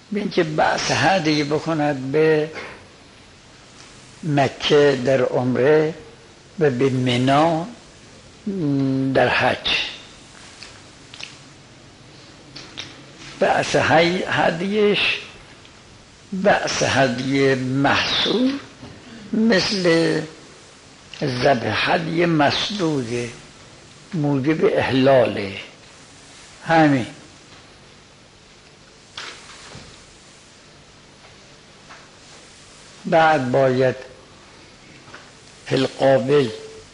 به اینکه بعث هدیه بکند به مکه در عمره و به منا در حج. بعث هدیهش بعث هدیه محصول مثل ذبح هدیه مسدوده، موجب احلاله. همین بعد باید فی القابل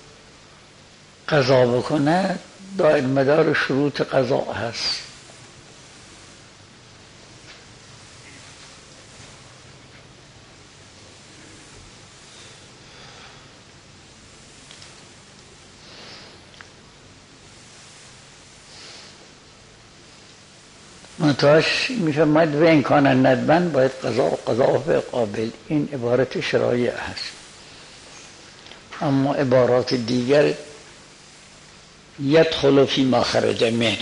قضا بکنه، دایر مدار شروط قضا هست. منتهاش میفرماید و این کان ندبن باید قضا و قابل. این عبارت شرایع هست، اما عبارات دیگر یدخل فی ما خرج منه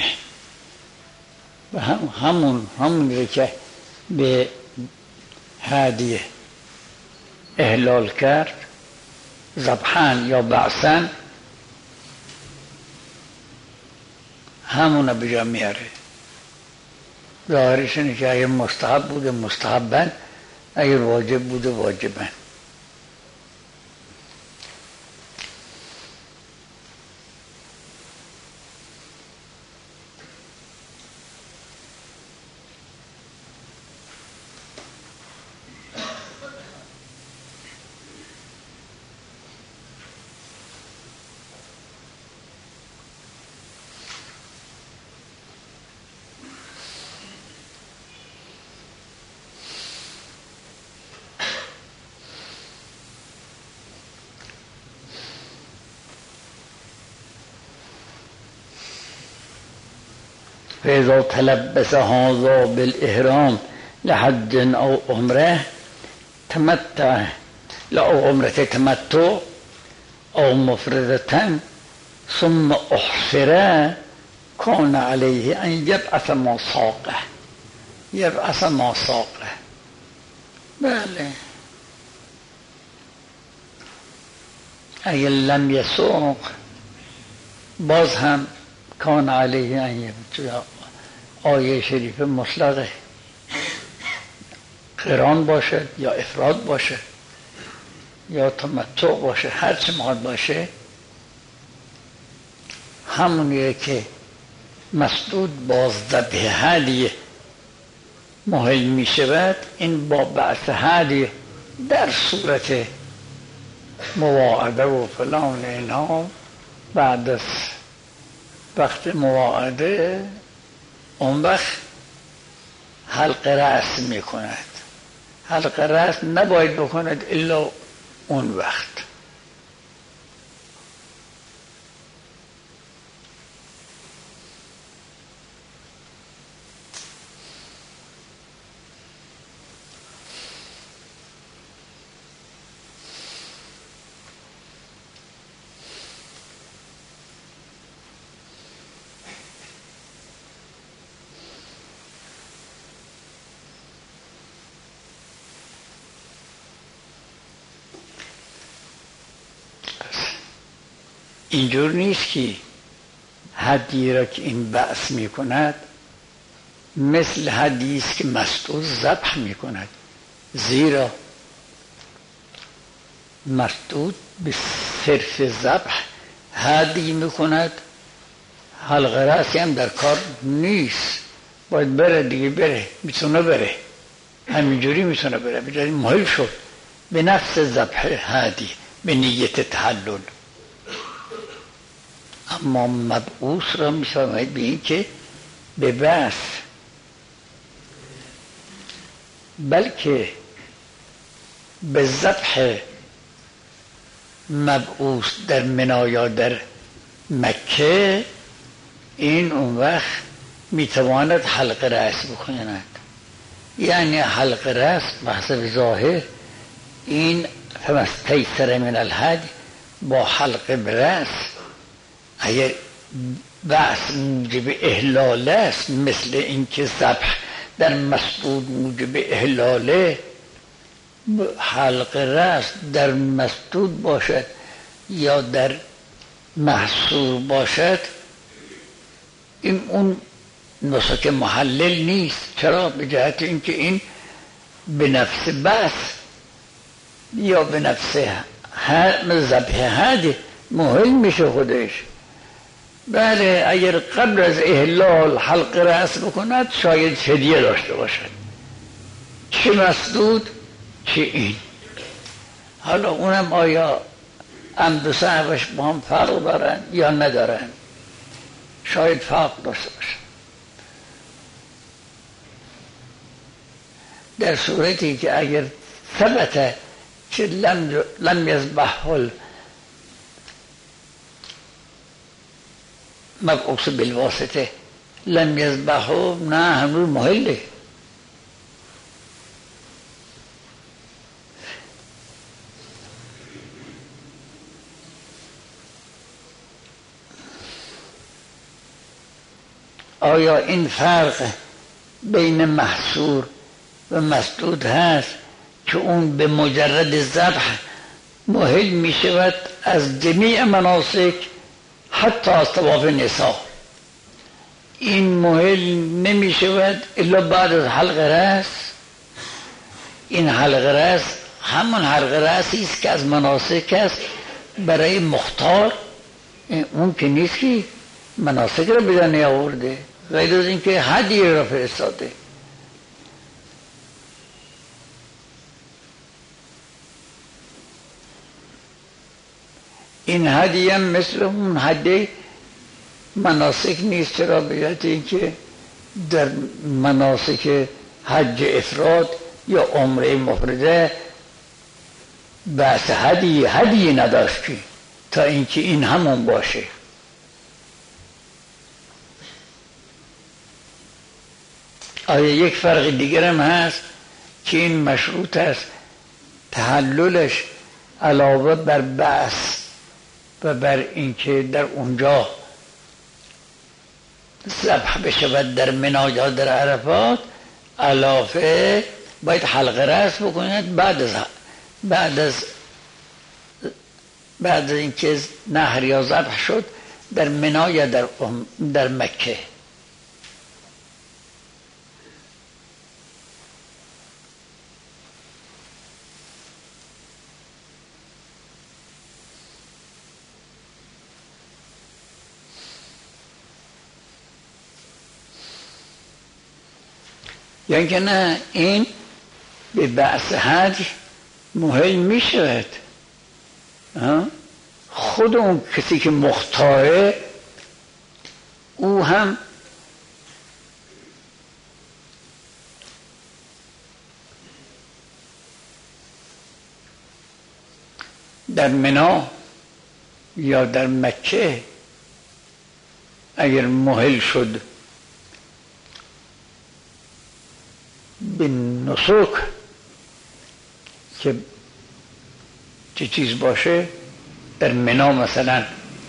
و همون رو که به هدیه احلال کرد ذبحن یا بعثن همون به جا میاره. ظاهرش اینه که اگر مستحب بوده مستحبن، اگر واجب بوده واجبن. فإذا تلبس هذا بالإحرام لحج أو عمرة تمتع أو عمرة تمتع أو مفردة ثم أحصر كان عليه أن يبعث ما ساقه. يبعث ما ساقه. بله اگر لم يسوق باز هم کان علیه ان آیه شریف مطلقه، قران باشه یا افراد باشه یا تمتع باشه، هر چه ماد باشه همونیه که مسدود باز ذبح هدیه محل می شود. این با بعث هدیه در صورت مواعده و فلان اینها بعد از وقت مواعده اون وقت حلق رأس می کند. حلق رأس نباید بکند الا اون وقت. اینجور نیست که هدیه را که این بعث می کند مثل هدیه است که مسدود ذبح می کند، زیرا مسدود به صرف ذبح هدیه می کند، حلق رأسی هم در کار نیست، باید بره دیگه، بره میتونه بره، همینجوری میتونه بره، بجایی محل شد به نفس ذبح هدیه به نیت تحلل. اما مبعوث را می‌فرماید به این که به بعث، بلکه به ذبح مبعوث در منا یا در مکه، این اون وقت میتواند حلق رأس بکند. یعنی حلق رأس بحث ظاهر این فمستیسر من الهدی با حلق برأس، اگر بحث موجب احلال است مثل اینکه ذبح در مسدود موجب احلاله، حلق رأس در مسدود باشد یا در محصور باشد، این اون نسک محلل نیست. چرا؟ به جهت اینکه این به نفس بس یا به نفس ذبح حد محل میشه خودش. بله اگر قبل از احلال حلق رأس بکند شاید فدیه داشته باشد، چه مسدود چه این. حالا اونم آیا عمد و سهوش با هم فرق دارن یا ندارن؟ شاید فرق داشته باشن. در صورتی که اگر ثبت که لم یذبحه مبعوث بالواسطه لم یذبحه، نه هنوز محله. آیا این فرق بین محصور و مسدود هست که اون به مجرد ذبح محل می شود از جمیع مناسک حتی از طواف نساء؟ این محل نمی شود الا بعد از حلق رأس. این حلق رأس همون حلق رأسی است که از مناسک است برای مختار. اون که نیست که مناسک را بدن نیاورده، غیر از اینکه هدیه را فرستاده. این هدیه هم مثل اون هدیه مناسک نیست. چرا؟ به جهت اینکه در مناسک حج افراد یا عمره مفرده بحث هدیه نداشت که تا اینکه این همون باشه. آیا یک فرق دیگر هم هست که این مشروط است تحللش علاوه بر بحث و بر اینکه در اونجا ذبح بشود در منی یا در عرفات، علاوه باید حلق رأس بکنید بعد از اینکه نحر یا ذبح شد در منی یا در مکه. یعنی که نه این به بحث حج محل می شود. خود اون کسی که مختاره او هم در منی یا در مکه اگر محل شد به نسک که چه چیز باشه، در منی مثلا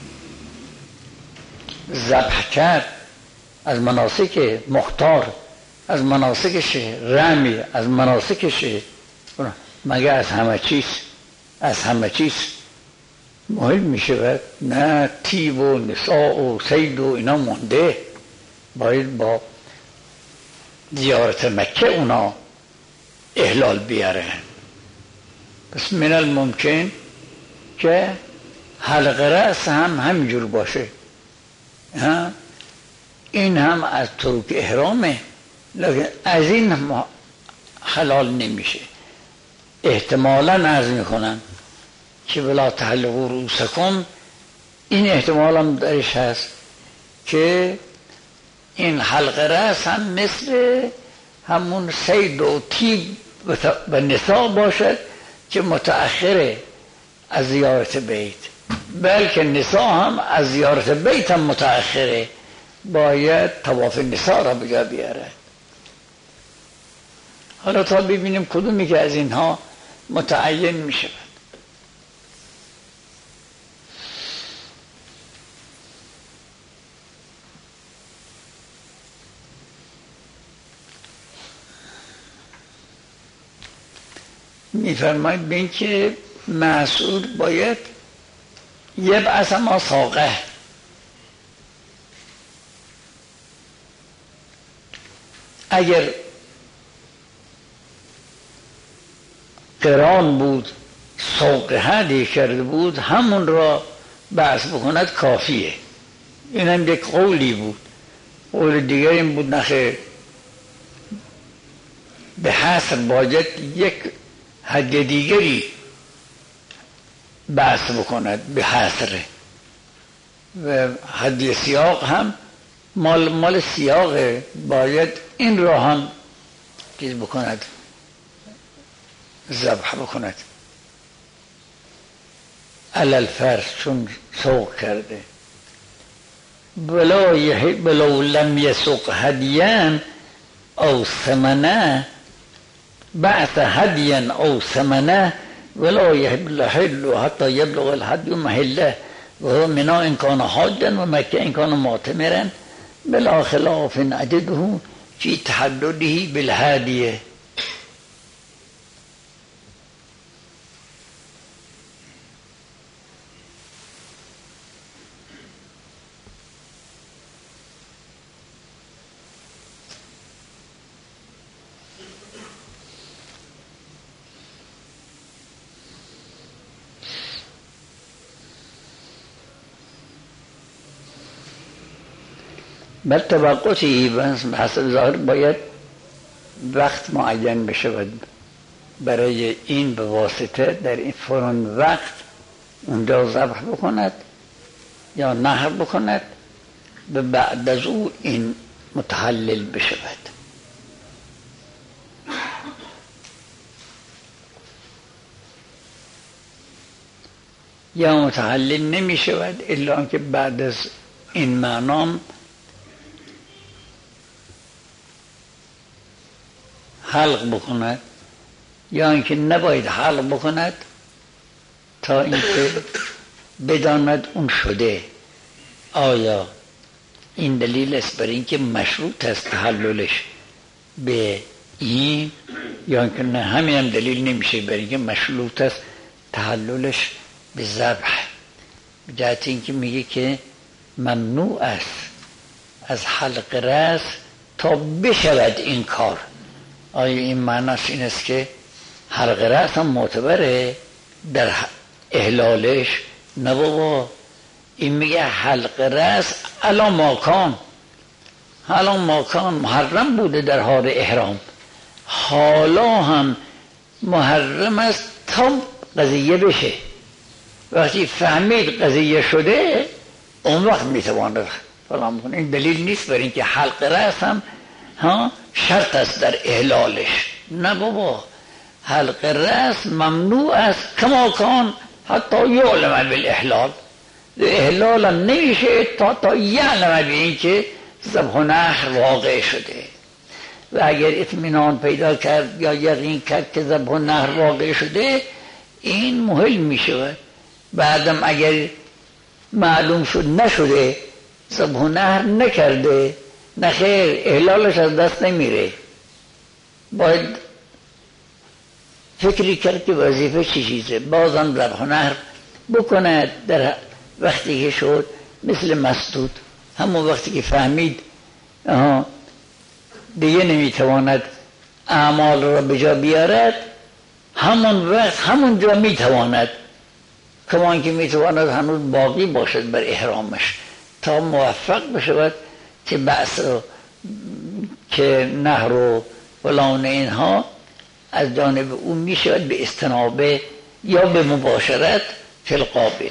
ذبح کرد، از مناسک مختار، از مناسکشه، رمی از مناسکشه، مگه از همه چیز محل می شود؟ نه، تیب و نساء و صید و اینا مونده، باید با زیارت مکه اونا احلال بیاره. پس من الممکن که حلق رأس هم همینجور باشه. این هم از طرق احرامه، لیکن از این حلال نمیشه. احتمالاً عرض میکنن که ولا تحلقوا رؤوسکم، این احتمال هم درش هست که این حلق رأس هم مثل همون صید و تیب و نساء باشد که متأخره از زیارت بیت، بلکه نساء هم از زیارت بیت هم متأخره، باید طواف نساء را بجا بیارد. حالا تا ببینیم کدومی که از اینها متعین می شود. میفرماید به این که مسعود باید یبعث ما ساقه، اگر قران بود ساقه هدی کرده بود همون را بعث بکند کافیه. این هم یک قولی بود. قول دیگر این بود نخیر، به حصر باید یک هدیه دیگری بعث بکند به حصر، و هدیه سیاق هم مال سیاق باید این را هم چیز بکند، ذبح بکند علل فرض چون سوق کرده. ولو لم یسوق هدیان او ثمنه بعث هدیا او ثمنه ولا يحل حتى يبلغ الهدي محله وهو منى إن كان حاجا ومكة إن كان معتمرا بلا خلاف عدده في تحدده بالهادية. بل توقفی حسب ظاهر باید وقت معین بشود برای این، به واسطه در این فران وقت اونجا ذبح بکند یا نحر بکند و بعد از او این متحلل بشود. یا متحلل نمی شود الا آنکه بعد از این معنام حلق بکند، یا اینکه نباید حلق بکند تا اینکه بداند اون شده. آیا این دلیل است برای اینکه مشروط است تحللش به این، یا اینکه نه همین هم دلیل نمیشه برای اینکه مشروط است تحللش به ذبح؟ جهت اینکه میگه که ممنوع است از حلق راس تا بشود این کار. آیا این معناش این است که حلق راس هم معتبره در احلالش؟ نه بابا، این میگه حلق راس علی ماکان محرم بوده در حال احرام، حالا هم محرم است تا قضیه بشه. وقتی فهمید قضیه شده اون وقت میتواند فلان بکنه. این دلیل نیست برای اینکه حلق راس هم شرط است در احلالش. نه بابا، حلق راس ممنوع است کما کان حتی یعلم بالاحلال. احلال هم نمیشه تا یعلم به این که ذبح و نحر واقع شده. و اگر اطمینان پیدا کرد یا یقین کرد که ذبح و نحر واقع شده، این محل میشه. بعدم اگر معلوم شد نشده، ذبح و نحر نکرده، نخیر، احلالش از دست نمیره. باید فکری کرد که وظیفه چی چیزه، بازم ذبح و نحر بکنه در وقتی که شد. مثل مسدود، همون وقتی که فهمید دیگه نمیتواند اعمال را به جا بیارد، همون وقت همون جا میتواند، کمان که میتواند هنوز باقی باشد بر احرامش تا موفق بشود که بحث رو که نهر و فلان اینها از جانب اون میشود به استنابه یا به مباشرت فی القابل.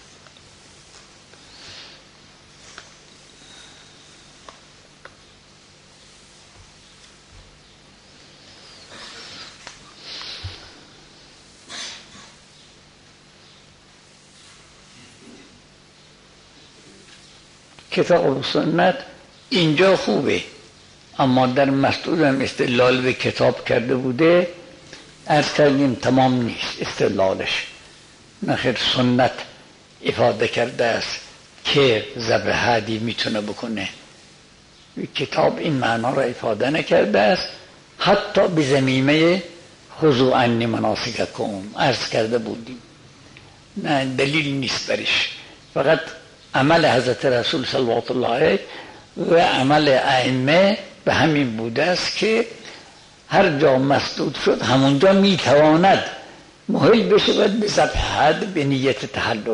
کتاب و سنت اینجا خوبه، اما در مسدود هم استدلال به کتاب کرده بوده. عرض کردیم تمام نیست استدلالش، نخیر سنت افاده کرده است که ذبح هدی میتونه بکنه. کتاب این معنا را افاده نکرده است، حتی به ضمیمه خذوا عنی مناسککم عرض کرده بودیم. نه دلیل نیست برش، فقط عمل حضرت رسول صلوات الله علیه و عمل ائمه به همین بوده است که هر جا مسدود شد همونجا میتواند مهل بشود به ذبح حد به نیت تحلل.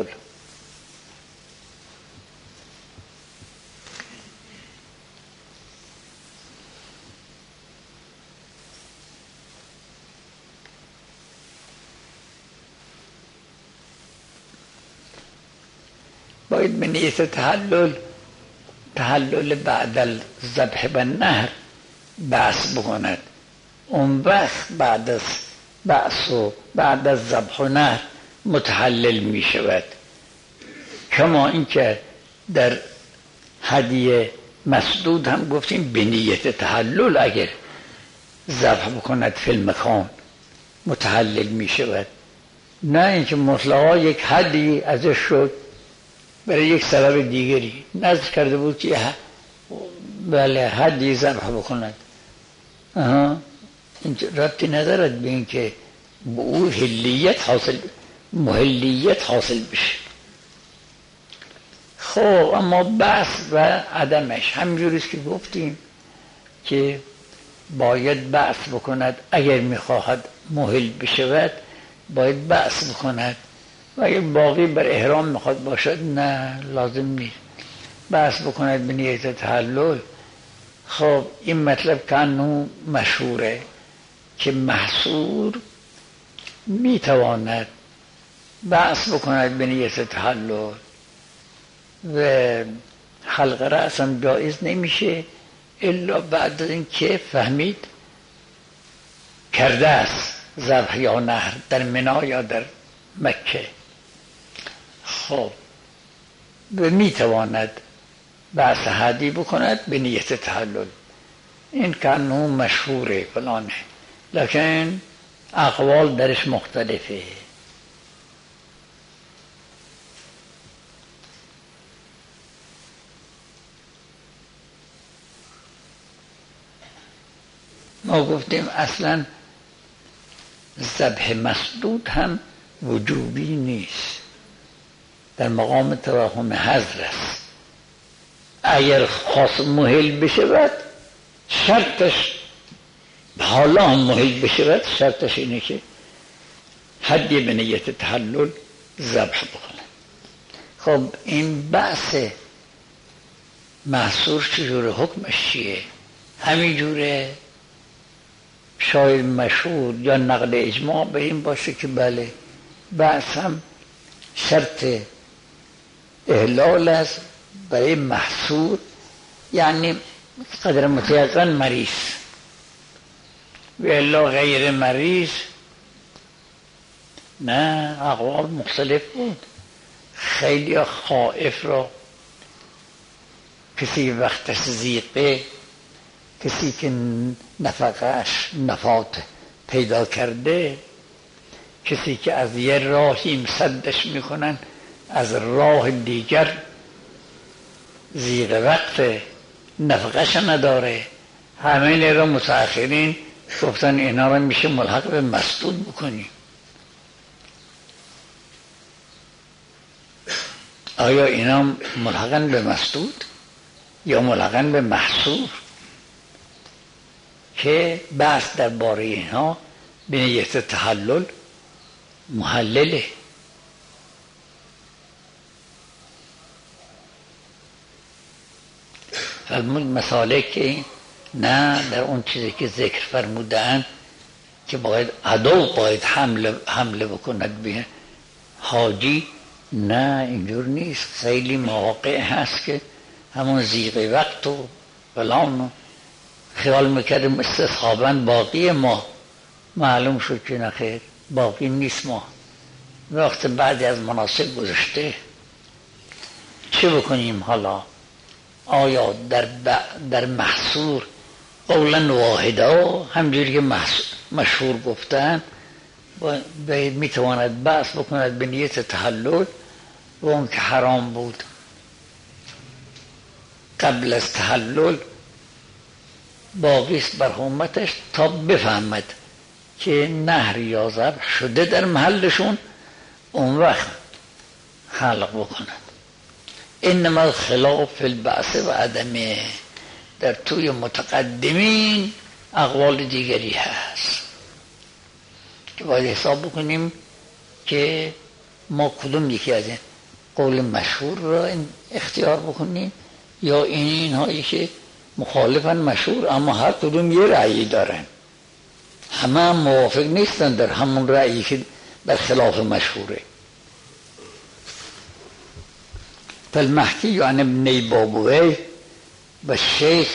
باید به نیت تحلل بعد الذبح بالنهر بحث بکند. اون وقت بعد از بحث و بعد از ذبح و نهر متحلل می شود. کما اینکه در هدیه مسدود هم گفتیم به نیت تحلل اگر ذبح بکند فی المکان متحلل می شود. نه اینکه مطلقا یک هدی ازش شد برای یک سبب دیگری نذر کرده بود که بله حدی ذبح بکند، این ربطی ندارد به این که به او محلیت حاصل بشه. خب اما بحث و عدمش همینجوریست که گفتیم که باید بحث بکند. اگر میخواهد محل بشود باید بحث بکند و اگر باقی بر احرام میخواد باشد نه لازم نیست بحث بکند به نیت تحلل. خب این مطلب کانو مشهوره که محصور میتواند بحث بکند به نیت تحلل و حلق رأس هم جایز نمیشه الا بعد از اینکه فهمید کرده است ذبح یا نهر در منی یا در مکه. خب میتواند بحث حدی بکند به نیت تحلل. این کانون مشهوره فلانه، لکن اقوال درش مختلفه. ما گفتیم اصلا ذبح مسدود هم وجوبی نیست، در مقام توهم حضر است. اگر خاص محل بشود شرطش حالا هم محل بشود شرطش اینه که حدی به نیت تحلل ذبح بکنه. خب این بحث محصور چجوره، حکمش چیه؟ همین جوره شاید مشهور یا نقل اجماع به این باشه که بله بحث هم شرط احلال است برای محصور، یعنی قدر متیقن مریض و الا غیر مریض نه. اقوال مختلف بود. خیلی خائف را کسی وقتش زیقه، کسی که نفقش نفات پیدا کرده، کسی که از یه راهی مسدش میکنن از راه دیگر زیغ وقت نفقش نداره، همین را متأخرین گفتن اینا را میشه ملحق به مسدود بکنی. آیا اینا ملحقن به مسدود یا ملحقن به محصور؟ که بحث در باره اینها به نیت تحلل محلله. فرمود مسالک که نه در اون چیزی که ذکر فرمودن که باید عدو باید حمله بکند به حاجی، نه اینجور نیست. خیلی مواقع هست که همون زیغ وقت و فلان خیال میکردیم استصحاباً باقی ما، معلوم شد که نخیر باقی نیست. ما وقت بعدی از مناسک گذشته چه بکنیم حالا؟ آیا در محصور قولا واحدا همجوری که مشهور گفتن میتواند بحث بکند به نیت تحلل و اون که حرام بود قبل از تحلل باقیست بر حرمتش تا بفهمد که نهر یا ذبح شده در محلشون، اون وقت حلق بکنن. انما الخلاف فی البعث و عدمه، در توی متقدمین اقوال دیگری هست که باید حساب بکنیم که ما کدوم یکی از این قول مشهور را اختیار بکنیم یا این هایی که مخالفن مشهور اما هر کدوم یه رأیی دارن، همه هم موافق نیستن در همون رأیی که بر خلاف مشهوره. فالمحکی عن ابن بابوی و شیخ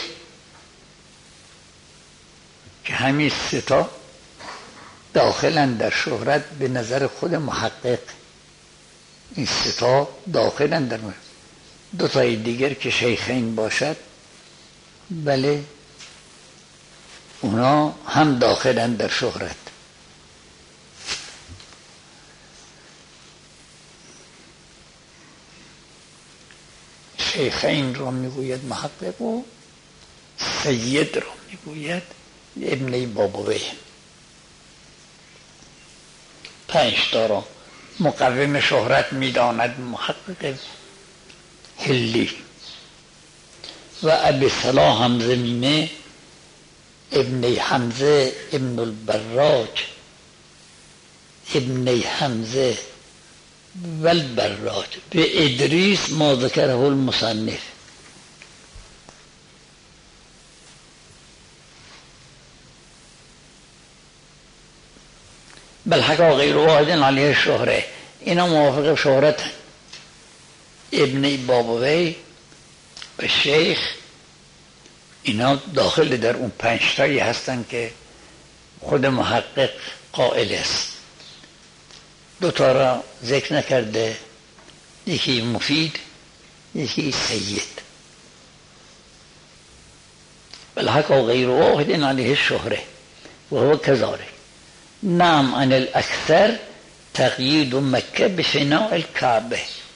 که همین ستا داخلن در شهرت به نظر خود محقق، این ستا داخلن در محقق. دو تای دیگر که شیخین باشد بله اونا هم داخلن در شهرت. شیخین را میگوید محقق و سید را میگوید ابن بابوی. 5 تا را مقوم شهرت میداند محقق هلی. و ابی صلاح حمزه میمه ابن حمزه ابن البراج ابن حمزه و البراج به ادریس ما ذکره المصنف. بل حقا غیر واحد علیه شهره، اینا موافق شهرت. ابن بابوی و شیخ اینا داخل در اون 5 تایی هستن که خود محقق قائل است. 2 تا را ذکر نکرده، یکی مفید یکی سید. بل حقا غیر واحد علیه شهره و هو كذلك. نعم عن الاکثر تقیید مکه بفناء الکعبه.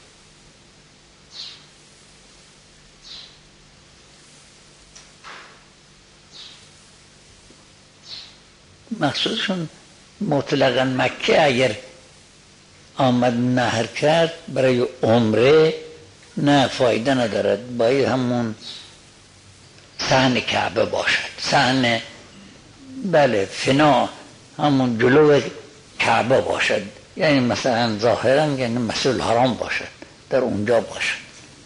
مقصودشون مطلقا مکه اگر آمد نهر کرد برای عمره نه فایده ندارد، باید همون صحن کعبه باشد. صحن بله فنا همون جلو کعبه باشد، یعنی مثلا ظاهرا یعنی مسجد الحرام باشد، در اونجا باشد.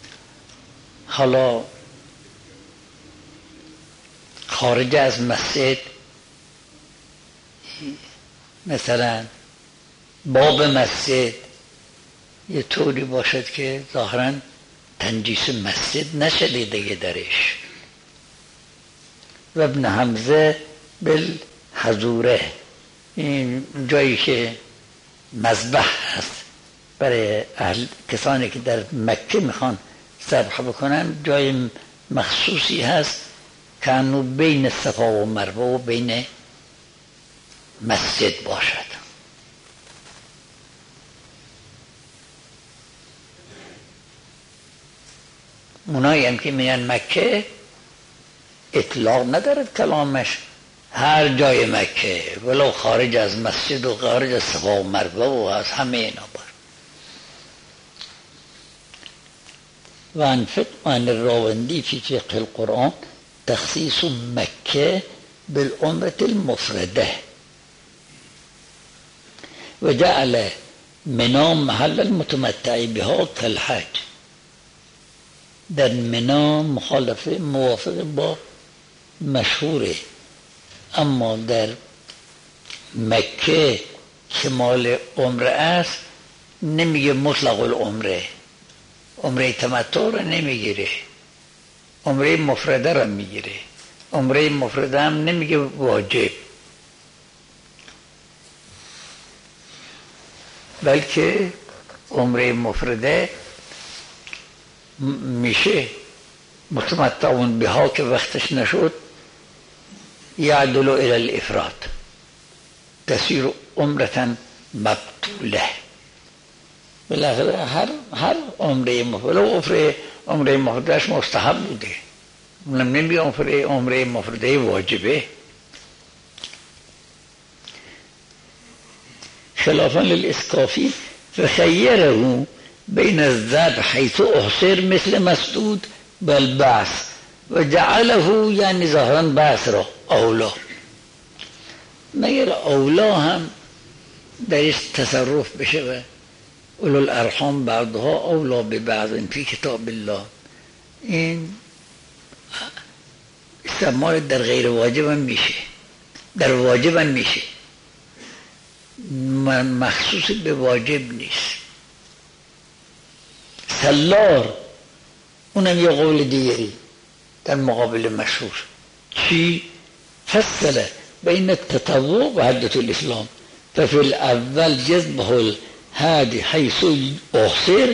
حالا خارج از مسجد مثلا باب مسجد یه طوری باشد که ظاهرا تنجیس مسجد نشده دیگه درش. و ابن حمزه بالحضوره، این جایی که مذبح هست برای کسانی که در مکه میخوان ذبح بکنن، جای مخصوصی هست که انو بین صفا و مروه و بین مسجد باشد. اونایی هم که میان مکه اطلاق ندارد کلامش هر جای مکه، ولو خارج از مسجد و خارج از صفا و مروه و از همه اینا بار. و عن الراوندی فی فقه القرآن تخصیص مکه بالعمرة المفرده و جعل منا محل المتمتع بها کالحج. در منا مخالفه موافق با مشهوره، اما در مکه که مال عمره است نمیگه مطلق العمره، عمره تمتع رو نمیگیره، عمره مفرده رو میگیره. عمره مفرده هم نمیگه واجب، بلکه عمره مفرده میشه متمتعون بها که وقتش نشد یعدل الى الافراد تصیر عمرة مبطوله. بالاخره هر عمره مفرده عمره مفردهش مستحب بوده، اونم نمیگه عمره مفرده واجبه. خلافا للإسقافي فخيره بين الذبح حيث أحصر مثل مسدود بالبعث وجعله يعني ظاهرا بعث را اولا. مگر اولا هم درش تصرف بشه و اولو الارحام بعضها اولا به بعض فی کتاب الله، این استعمال در غیر واجب هم میشه، در واجب هم میشه، مخصوص به واجب نیست. سلار اونم یه قول دیگری در مقابل مشهور. چی؟ فصل بین التطوع و حدة الاسلام ففي الاول جذبه الهادي حيث اخسر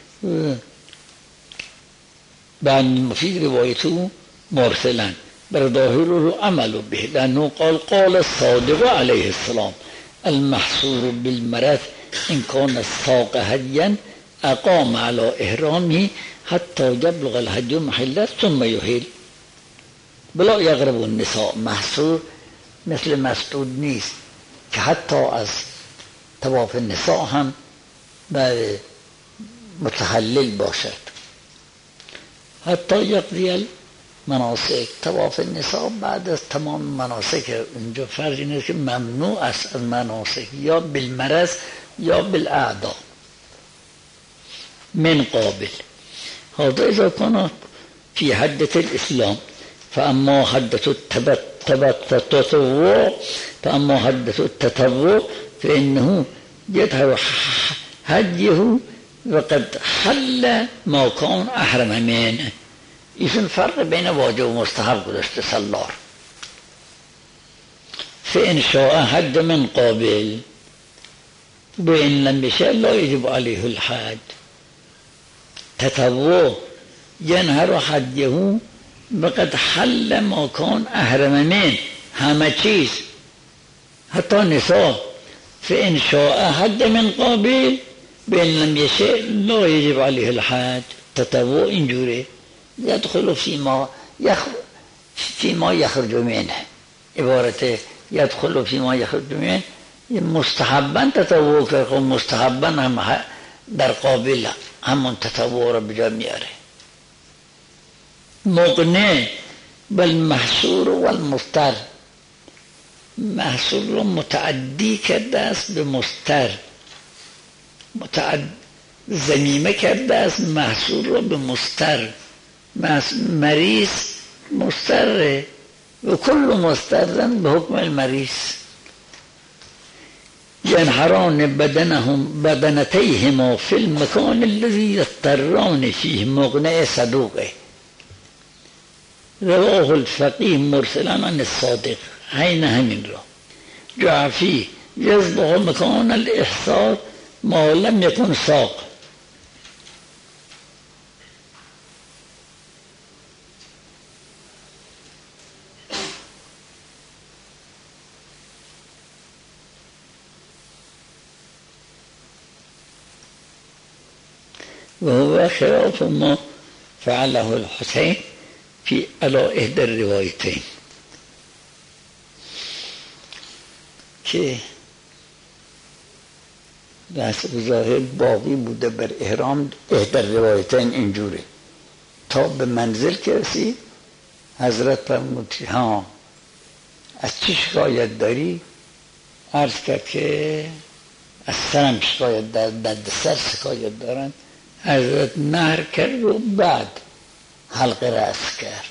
بعد في روايته مرسلا برظاهره عمل به لانه قال الصادق عليه السلام المحصور بالمرض ان كان الساق هديا اقام على احرامه حتی یبلغ الحج محله ثم یحل بلا یقرب النساء. محصور مثل مسدود نیست که حتی از طواف النساء هم متحلل باشد. حتی یقضی المناسک، طواف النساء بعد از تمام مناسک. اینجا فرض اینه که ممنوع است از مناسک یا بالمرض یا بالاعضاء من قابل. هذا إذا كان في حدة الإسلام فأما حدة التطوع فإنه يظهر هديه وقد حل ما كان أحرم منه. اسم فرق بين واجب ومستحب گذاشته سلار. فإن شاء حد من قابل وإن لم يشاء لا يجب عليه الحج. تطوع ینهر حدیه وقد حل ما کان احرم من، همه چیز حتی نساء. فإن شاء حد من قابل بإن لم يشاء لا يجب عليه الحج. تطوع اینجوره يدخل فيما يخرج منه، عبارت يدخل فيما يخرج منه مستحبا تطوع که مستحبا هم در قابل همون تطوع را بجا میاره. مقنع بل محصور و المفتر، محصور را متعدی کرده است به مستر، زمیمه کرده است محصور را به مستر. مریض مستره و کل مسترن به حکم المریض. ینحران بدنتیهما فی المکان الذی یضطران فیه. مقنع صدوقه رواه الفقیه مرسلا عن الصادق، عین همین را جاء فی یذبح مکان الاحصار ما لم یکن ساق. و هو خلاف ما فعله الحسین فی علی احدى الروایتین، که بحث ظاهر باقی بوده بر احرام. احدى الروایتین اینجوره تا به منزل که رسید حضرت فرمود ها از چی شکایت داری؟ عرض کرد که از سرم شکایت درد سر شکایت دارن. حضرت نهر کرد و بعد حلق رأس کرد.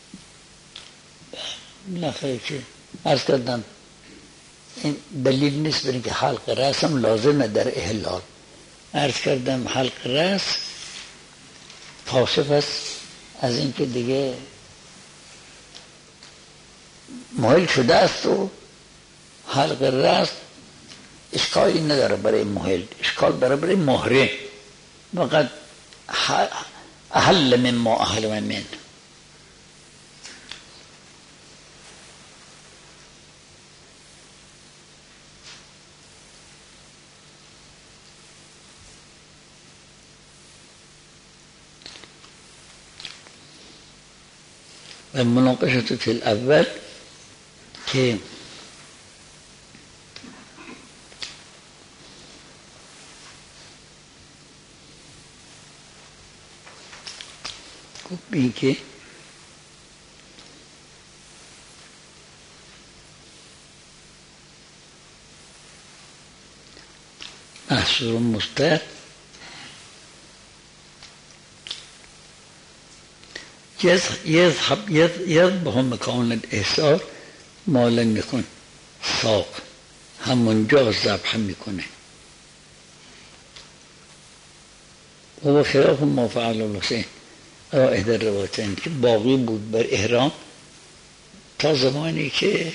نخیر که عرض کردم این دلیل نیست برای که حلق رأس هم لازمه در احلال. عرض کردم حلق رأس کاشف است از این که دیگه محل شده است و حلق رأس اشکالی نداره برای محل، اشکال داره برای محرم. وقد احل مما احرم من. المناقشة في الأول که این که محصور مستر يذبح مكان الإحصار ما لم يكن ساق همونجا ذبح میکنه. و خلاف ما فعل الحسین احدى الروایتین که باقی بود بر احرام تا زمانی که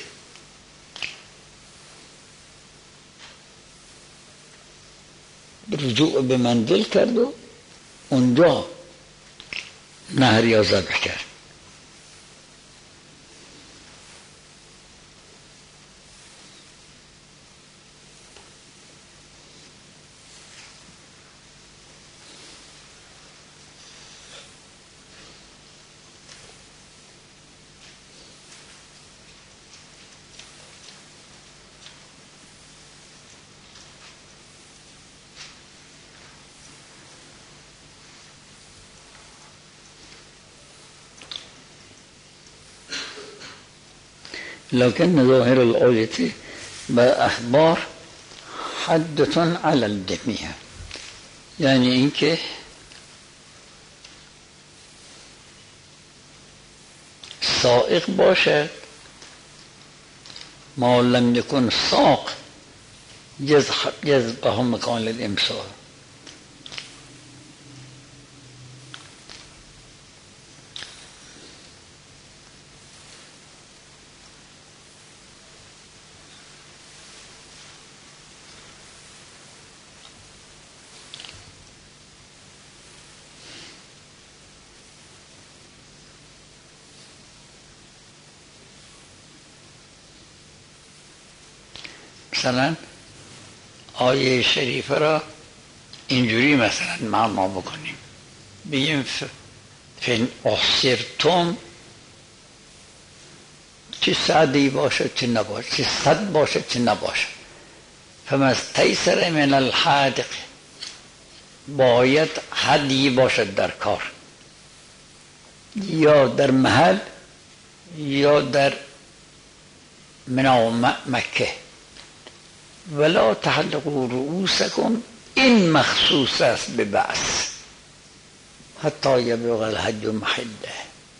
رجوع به منزل کرد و اونجا نهر یا ذبح کرد. لكن ظاهر الآية بأخبار حدة على الجميع، یعنی اینکه سائق باشد ما لم يكن ساق يذبح مكان الامساك. مثلا آیه شریفه را اینجوری مثلا معنا بکنیم، بگیم فین احصرتم، چه سعدی باشد چه نباشد، چه صد باشد چه نباشد، فما استیسر من الحدق، باید هدی باشد در کار، یا در محل یا در منا مکه. ولا تحلقوا رؤوسكم این مخصوص است به بعث حتی یبلغ الحج محله.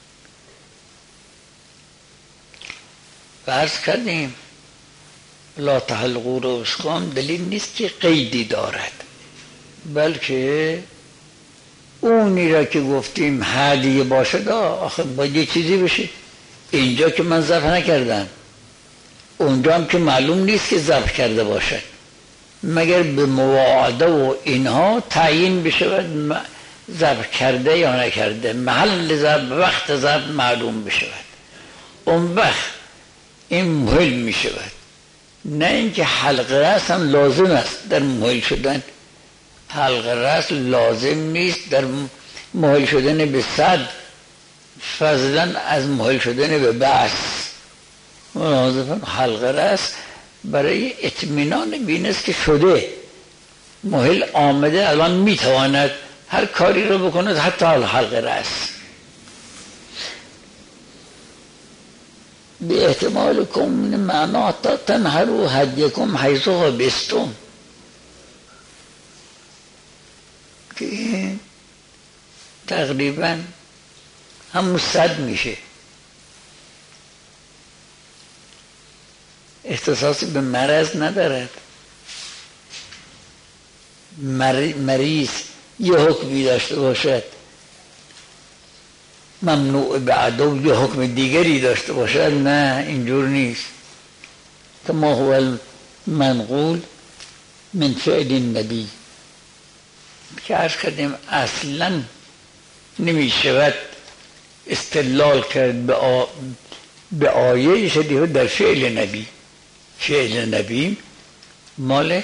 و عرض کردیم لا تحلقوا رؤوسكم دلیل نیست که قیدی دارد، بلکه اونی را که گفتیم هدیه باشد آخه باید یه چیزی بشه. اینجا که من ذبح نکردم، اونجا هم که معلوم نیست که ذبح کرده باشد مگر به مواعده و اینها تعیین بشود ذبح کرده یا نکرده، محل ذبح وقت ذبح معلوم بشود، اون وقت این محل میشود. نه اینکه حلق راس هم لازم است در محل شدن، حلق راس لازم نیست در محل شدن به صد، فضلا از محل شدن به بعث. حلق راس برای اطمینان بین است که شده، محل آمده، الان میتواند هر کاری رو بکند حتی حلق راس. به احتمال کم معنا تا تنهرو هدیکم حیث حبستم، که تقریبا همون صد میشه. اختصاصی به مرض ندارد. مریض یه حکمی داشته باشد، ممنوع به عدو یه حکم دیگری داشته باشد، نه اینجور نیست. کما هو المنقول من فعل النبی، که عرض کردیم اصلا نمی شود استدلال کرد به آیه شدیه در فعل نبی. فعل نبی مال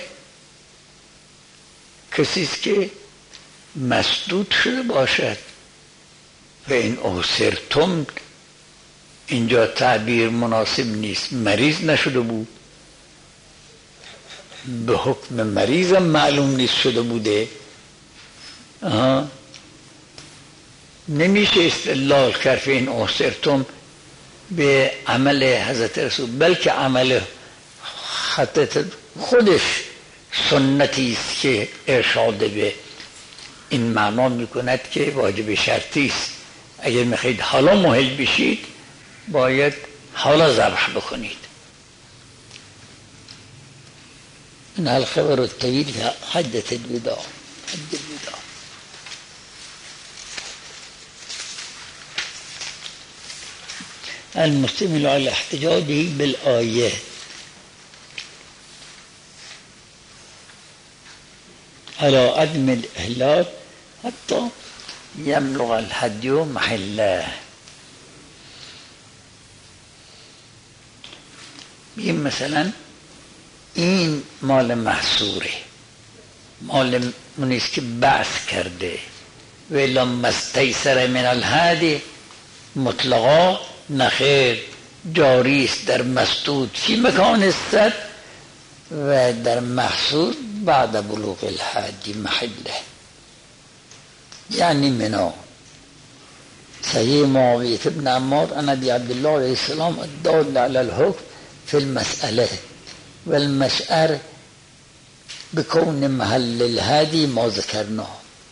کسیست که مسدود شده باشد. و این احصرتم اینجا تعبیر مناسب نیست، مریض نشده بود، به حکم مریضم معلوم نیست شده بوده. نمیشه استدلال کرد فی این احصرتم به عمل حضرت رسول، بلکه عمل حضرت خودش سنتی است که ارشاد به این معنا میکند که واجب شرطی است. اگر میخواید حالا مهل بشید باید حالا ذبح بکنید. این الخبر الطویل حجة الوداع. المشتمل على احتجاجه بالآية على عدم الإهلاك حتى يبلغ الهدي محله. بگیم مثلا این مال محصوره، مال اونیست که بعث کرده و الا مستیسر من الهدی مطلقا نخیر، جاری است در مسدود فی مکان است و در محصور بعد بلوغ الهدی محله. یعنی منا صحیح معاویة ابن عمار عن ابي عبد الله علیه السلام الدال على الحكم في المسألة والمشعر بكون محل الهدي ما ذكرناه.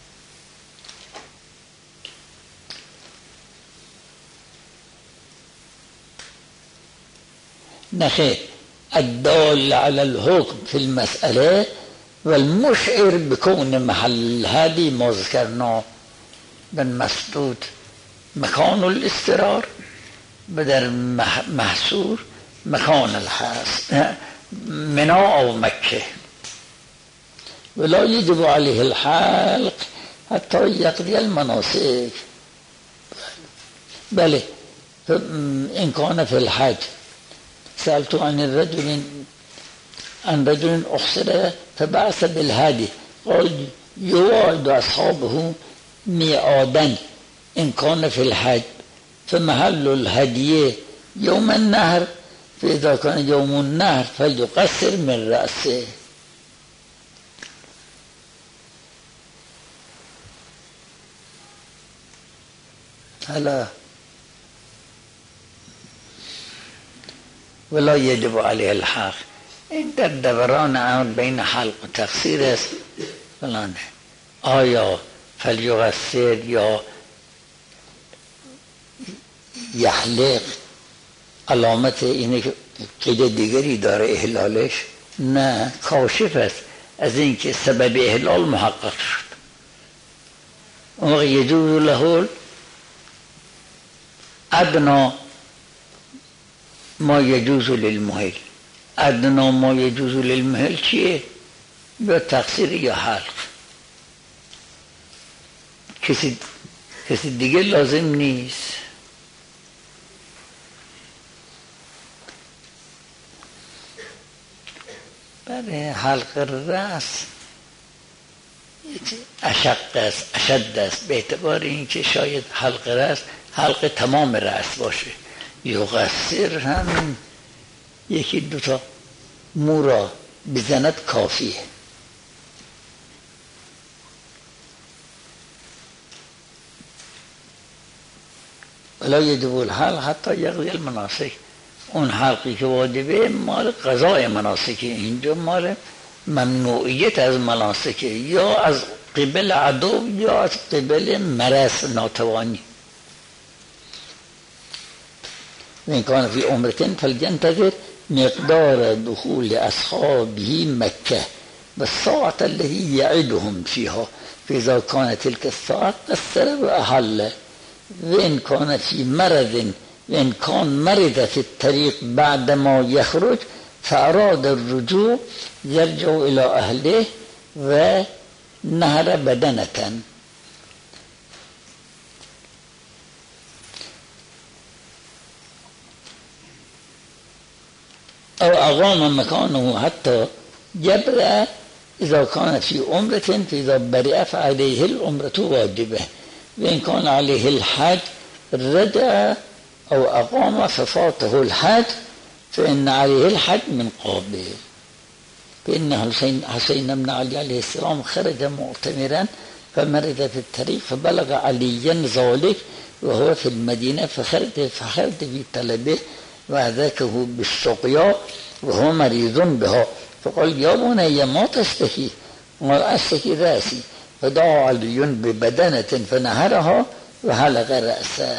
نخير الدال على الحكم في المسألة والمشعر بكون محل الهدي ما ذكرناه. بالمسدود مكان الاسترار، بدل محصور مكان الحاصل منى أو مكة. ولا يجب عليه الحلق حتى يقضي المناسك. بله إن كان في الحج. سألت عن رجل أحصر فبعث بالهدي قال يوعد أصحابه ميعادا إن كان في الحج فمحل الهدي يوم النهر، فإذا كان يوم النهر فليقصر من رأسه. هلا ولا يجب عليه الحق. این در دوران امر بین حلق و تقصیر است. فلانه آیا فلیقصر یا یحلق علامت اینه که قید دیگری داره احلالش؟ نه، کاشف است از اینکه سبب احلال محقق شد. اون وقت یجوز له ادنا ما یجوز للمهل. ادنا ما یجوز للمهل چیه؟ یا تقصیر یا حلق. کسی دیگه لازم نیست. برای حلق رأس اشق است، اشد است، به اعتبار اینکه شاید حلق رأس حلق تمام رأس باشه. یقصر هم یکی دوتا مو را بزند کافیه. ولا يجب الحلق حتی یقضی المناسک. اون حلقی که واجبه مال قضای مناسکه، اینجا مال ممنوعیت از مناسکه، یا از قبل عدو یا از قبل مرض ناتوانی. وإن كان في عمرة فلينتظر مقدار دخول أصحابه مكة بالساعة التي يعدهم فيها، فإذا كانت تلك الساعة قصر وأحل. وإن كان في مرض، وإن كان مرض في الطريق بعدما يخرج فأراد الرجوع يرجع إلى أهله ونهر بدنة. أو أقام مكانه حتى يبرأ إذا كان في عمرة، فإذا برئ فعليه العمرة واجبة. وإن كان عليه الحج رجع أو أقام ففاته الحج فإن عليه الحج من قبل. فإن حسين بن علي عليه السلام خرج معتمرا فمرض في الطريق فبلغ عليا ذلك وهو في المدينة فخرج في طلبه وأذاكه بالسقيا وهو مريض بها فقال يا بني ما تشتكي؟ قال أشتكي رأسي فدعا علي ببدنة فنهرها وحلق رأسه.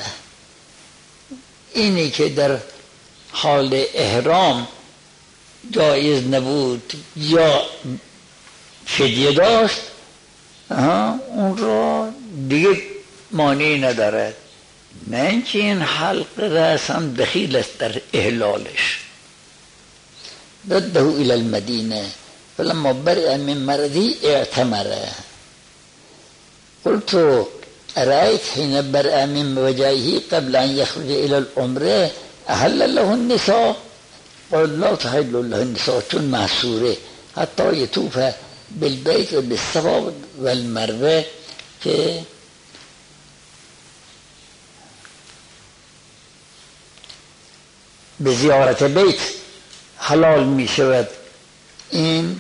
اینی که در حال احرام جایز نبود یا فدیه داشت اون را دیگه مانعی ندارد، نه اینکه این حلق رأس هم دخیل است در احلالش. رده الى المدینه فلما برئ من مرضی اعتمره. قلت رأيت حين برأ من وجهه قبل أن يخرج إلى العمرة أهل له النساء؟ قال لا تحل له النساء چون محصوره حتى يطوف بالبيت بالصفا والمروه که به زیارت بیت حلال می شود. این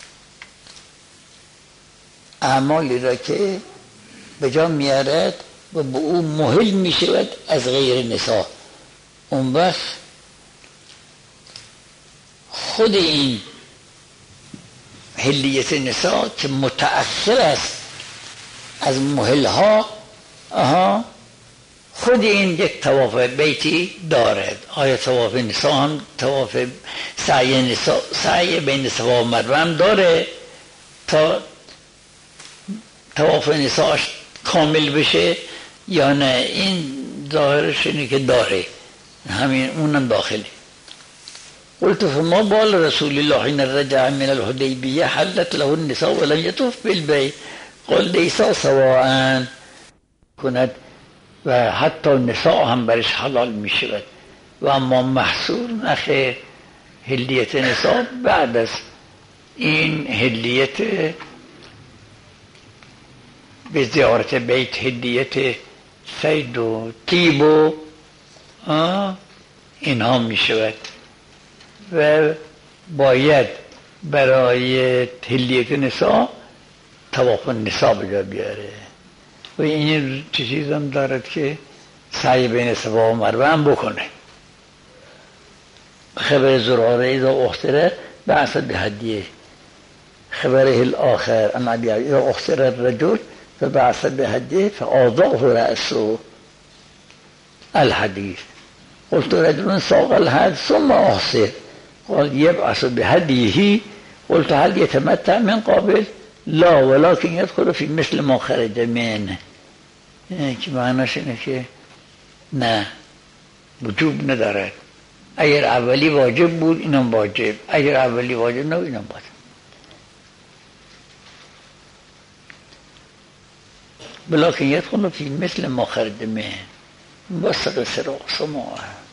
اعمالی را که به جا میارد و به او محل می شود از غیر نساء. اون وقت خود این حلیت نساء که متأخر است از محل ها خود این یک طواف بیتی دارد. آیا طواف نساء هم طواف سعی بین صفا و مروه هم داره تا طواف نساء کامل بشه یا نه؟ این ظاهرش اینه که داره، همین اونم داخله. قلت فما بال رسول الله حين رجع من الحدیبیه حلت له النساء ولم يطوف بالبيت؟ قال لیسا سواء کند و حتی نساء هم برش حلال می شود و اما محصور نخیر. حلیت نساء بعد از این حلیت به زیارت بیت، هدیت سید و طیب و اینها می شود و باید برای هدیت نساء طواف نساء به جا بیاره. و این چیز هم دارد که سعی بین صفا و مروه هم بکنه. خبر زراره اذا اختره بعث بهدیه خبره الاخر ان اذا اختر الرجل فبعث بهديه فأوضعه رأسه الحديث. قلت رجل ساق الهدي ثم أحصر قال يبعث بهديه. قلت هل يتمتع من قبل؟ لا ولكن يدخل في مثل ما خرج منه. که معناش اینه که نه وجوب ندارد. اگر اولی واجب بود اینم واجب، اگر اولی واجب نه اینم واجب. ولكن يدخل في مثل ما خرج منه وسط الصراع سماعه.